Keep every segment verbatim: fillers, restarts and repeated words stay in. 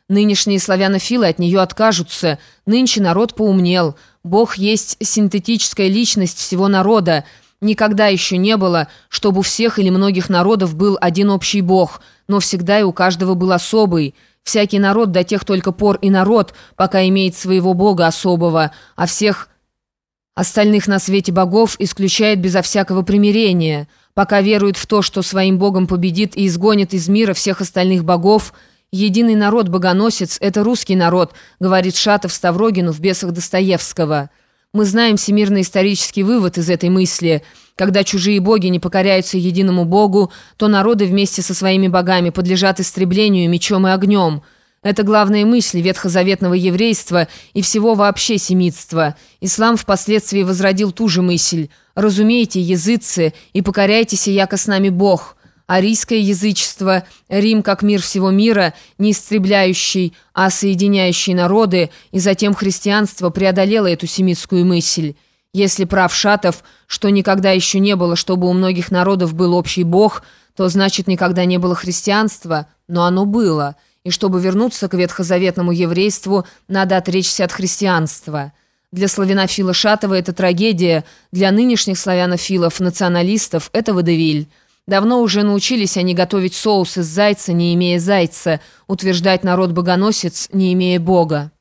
Нынешние славянофилы от нее откажутся. Нынче народ поумнел. Бог есть синтетическая личность всего народа. Никогда еще не было, чтобы у всех или многих народов был один общий Бог, но всегда и у каждого был особый. Всякий народ до тех только пор и народ, пока имеет своего Бога особого, а всех остальных на свете богов исключает безо всякого примирения. Пока верует в то, что своим Богом победит и изгонит из мира всех остальных богов, единый народ-богоносец – это русский народ, говорит Шатов Ставрогину в «Бесах» Достоевского. Мы знаем всемирный исторический вывод из этой мысли. Когда чужие боги не покоряются единому Богу, то народы вместе со своими богами подлежат истреблению мечом и огнем. Это главные мысли ветхозаветного еврейства и всего вообще семитства. Ислам впоследствии возродил ту же мысль. «Разумейте, языцы, и покоряйтесь, яко с нами Бог». Арийское язычество, Рим как мир всего мира, не истребляющий, а соединяющий народы, и затем христианство преодолело эту семитскую мысль. Если прав Шатов, что никогда еще не было, чтобы у многих народов был общий Бог, то значит никогда не было христианства, но оно было. И чтобы вернуться к ветхозаветному еврейству, надо отречься от христианства. Для славянофила Шатова это трагедия, для нынешних славянофилов, националистов, это водевиль. Давно уже научились они готовить соус из зайца, не имея зайца, утверждать народ-богоносец, не имея Бога.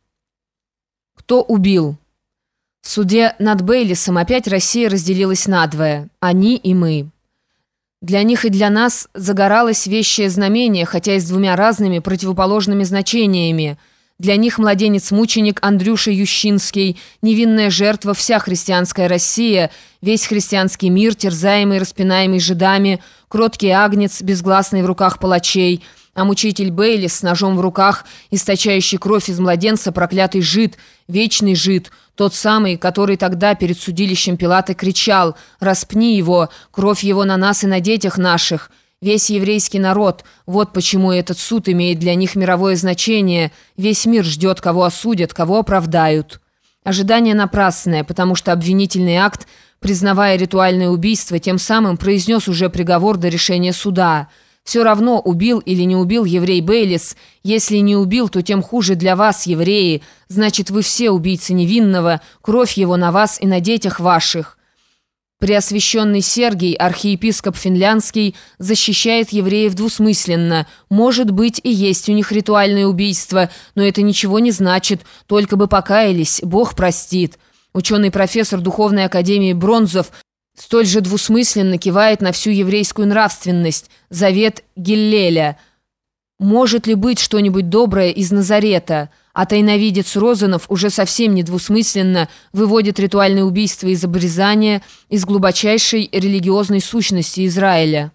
Кто убил? В суде над Бейлисом опять Россия разделилась надвое. Они и мы. Для них и для нас загоралось вещее знамение, хотя и с двумя разными противоположными значениями. Для них младенец-мученик Андрюша Ющинский, невинная жертва, вся христианская Россия, весь христианский мир, терзаемый и распинаемый жидами, кроткий агнец, безгласный в руках палачей, а мучитель Бейлис с ножом в руках, источающий кровь из младенца, проклятый жид, вечный жид, тот самый, который тогда перед судилищем Пилата кричал: «Распни его, кровь его на нас и на детях наших». Весь еврейский народ, вот почему этот суд имеет для них мировое значение. Весь мир ждет, кого осудят, кого оправдают. Ожидание напрасное, потому что обвинительный акт, признавая ритуальное убийство, тем самым произнес уже приговор до решения суда. Все равно, убил или не убил еврей Бейлис. Если не убил, то тем хуже для вас, евреи. Значит, вы все убийцы невинного, кровь его на вас и на детях ваших. Преосвященный Сергий, архиепископ финляндский, защищает евреев двусмысленно. Может быть, и есть у них ритуальное убийство, но это ничего не значит, только бы покаялись, Бог простит. Ученый-профессор Духовной академии Бронзов столь же двусмысленно кивает на всю еврейскую нравственность, завет Гиллеля. Может ли быть что-нибудь доброе из Назарета? А тайновидец Розанов уже совсем недвусмысленно выводит ритуальное убийство из обрезания, из глубочайшей религиозной сущности Израиля.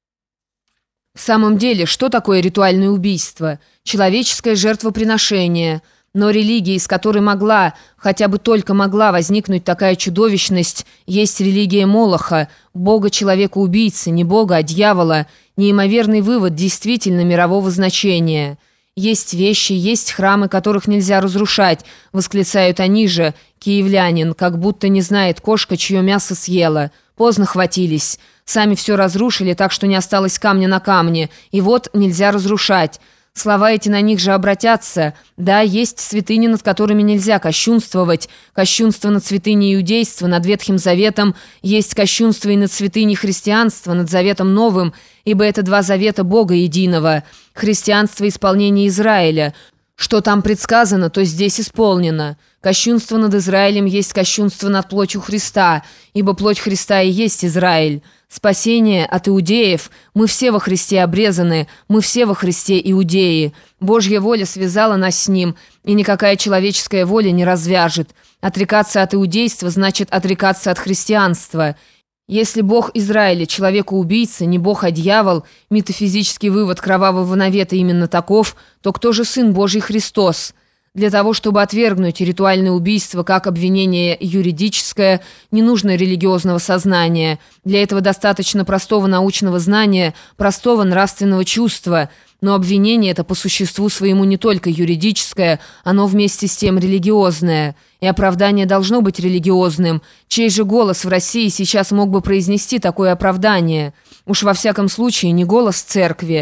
В самом деле, что такое ритуальное убийство? Человеческое жертвоприношение. Но религия, из которой могла, хотя бы только могла возникнуть такая чудовищность, есть религия Молоха, бога-человека-убийцы, не бога, а дьявола, неимоверный вывод действительно мирового значения. «Есть вещи, есть храмы, которых нельзя разрушать», — восклицают они же, киевлянин, как будто не знает кошка, чье мясо съела. Поздно хватились. Сами все разрушили, так что не осталось камня на камне. И вот нельзя разрушать. Слова эти на них же обратятся. Да, есть святыни, над которыми нельзя кощунствовать. Кощунство над святыней иудейства, над Ветхим Заветом. Есть кощунство и над святыней христианства, над Заветом Новым, ибо это два завета Бога единого. Христианство – исполнение Израиля. Что там предсказано, то здесь исполнено. Кощунство над Израилем есть кощунство над плотью Христа, ибо плоть Христа и есть Израиль. Спасение от иудеев. Мы все во Христе обрезаны, мы все во Христе иудеи. Божья воля связала нас с Ним, и никакая человеческая воля не развяжет. Отрекаться от иудейства значит отрекаться от христианства. Если Бог Израиля человека-убийца, не Бог, а дьявол, метафизический вывод Кровавого Навета именно таков, то кто же Сын Божий Христос? Для того, чтобы отвергнуть ритуальное убийство как обвинение юридическое, не нужно религиозного сознания. Для этого достаточно простого научного знания, простого нравственного чувства. Но обвинение это по существу своему не только юридическое, оно вместе с тем религиозное. И оправдание должно быть религиозным. Чей же голос в России сейчас мог бы произнести такое оправдание? Уж во всяком случае не голос церкви.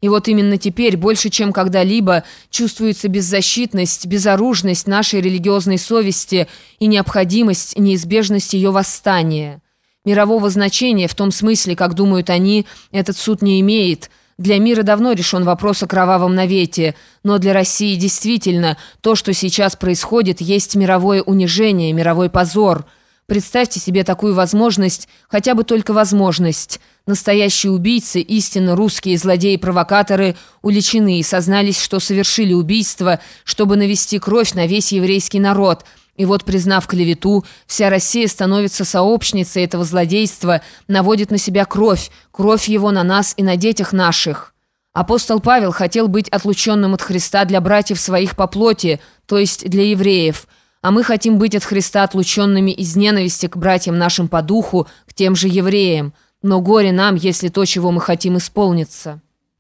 И вот именно теперь, больше чем когда-либо, чувствуется беззащитность, безоружность нашей религиозной совести и необходимость, неизбежность ее восстания. Мирового значения в том смысле, как думают они, этот суд не имеет. Для мира давно решен вопрос о кровавом навете, но для России действительно то, что сейчас происходит, есть мировое унижение, мировой позор. Представьте себе такую возможность, хотя бы только возможность. Настоящие убийцы, истинно русские злодеи-провокаторы, уличены и сознались, что совершили убийство, чтобы навести кровь на весь еврейский народ. И вот, признав клевету, вся Россия становится сообщницей этого злодейства, наводит на себя кровь, кровь его на нас и на детях наших. Апостол Павел хотел быть отлученным от Христа для братьев своих по плоти, то есть для евреев. А мы хотим быть от Христа отлученными из ненависти к братьям нашим по духу, к тем же евреям. Но горе нам, если то, чего мы хотим, исполнится».